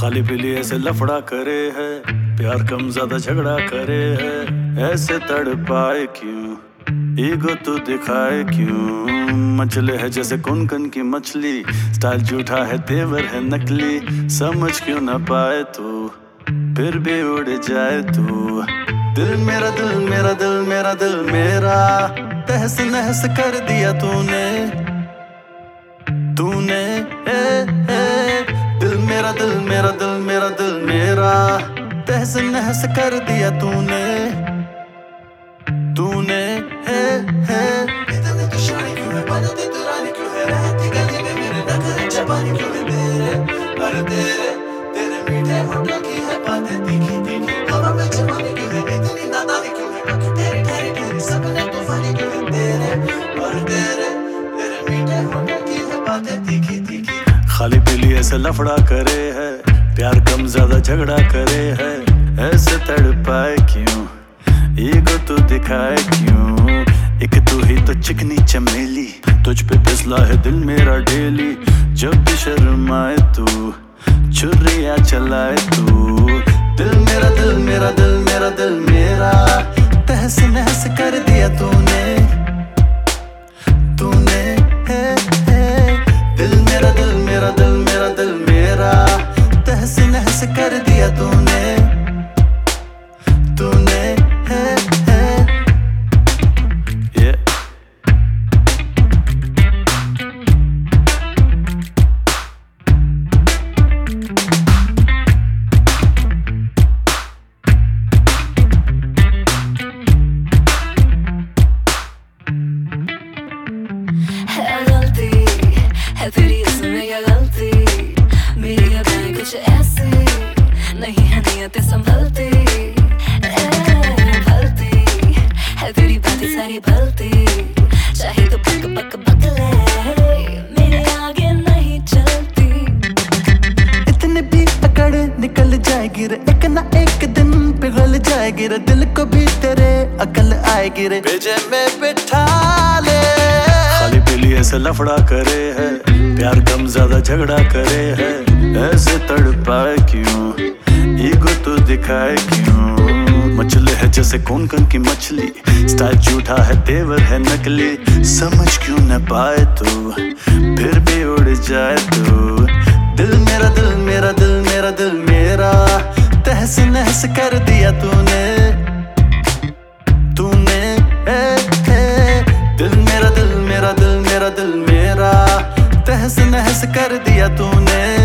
खाली पीली ऐसे लफड़ा करे है, प्यार कम ज्यादा झगड़ा करे है। ऐसे तड़पाए क्यों, ईगो तू दिखाए क्यों। मचले है जैसे कुनकुन की मछली, स्टाइल झूठा है तेवर है नकली। समझ क्यों ना पाए तू, फिर भी उड़ जाए तू। दिल मेरा दिल मेरा दिल मेरा दिल मेरा, तहस नहस कर दिया तूने। तूने दिल मेरा दिल मेरा दिल मेरा दिल मेरा, तहस नहस कर दिया तूने। तूने इतने दुश्मनी क्यों है, बनती दुरानी क्यों है, रहती गली में मेरे नखरे जबानी क्यों है तेरे। अरे तेरे तेरे मीठे होठों की है बातें तीखी तीखी, हवा में जवानी क्यों है, इतनी नादानी क्यों है, आंखें तेरी ठहरी ठहरी सपने तूफानी क्यों है तेरे। अरे तेरे तेरे मीठे होठों की है बातें तीखी तीखी। खाली पीली ऐसे लफड़ा करे है, प्यार कम ज्यादा झगड़ा करे है। ऐसे तड़पाए क्यों, ईगो तू दिखाए क्यों। एक तू ही तो चिकनी चमेली, तुझ पे फिसला है दिल मेरा डेली। जब भी शर्माए तू, छुरियां चलाए तू। दिल मेरा दिल मेरा दिल मेरा दिल मेरा, तहस नहस कर दिया तूने। तूने दिल मेरा दिल मेरा दिल मेरा दिल मेरा, तहस नहस कर दिया तूने। तूने है तेरी इसमें क्या गलती, मेरी अदाएं कुछ ऐसी नहीं है, नियतें संभलती भलती है तेरी बातें सारी भलती। चाहे तो पक पक पक ले, मेरे आगे नहीं चलती। इतने भी अकड़ निकल जाएगी रे, एक ना एक दिन पिघल जाएगी रे। दिल को भी तेरे अकल आएगी रे, भेजे में बिठा ले। खाली पीली ऐसे लफड़ा करे है, प्यार कम ज्यादा झगड़ा करे है। ऐसे तड़पाए क्यों, ईगो तू दिखाए क्यों। मचले है जैसे कुनकुन की मछली, स्टाइल झूठा है तेवर है नकली। समझ क्यों न पाए तू, फिर भी उड़ जाए तू। दिल मेरा दिल मेरा दिल मेरा दिल मेरा, तहस नहस कर दिया तूने। तूने दिल मेरा दिल मेरा दिल मेरा दिल मेरा, तहस नहस कर दिया तूने।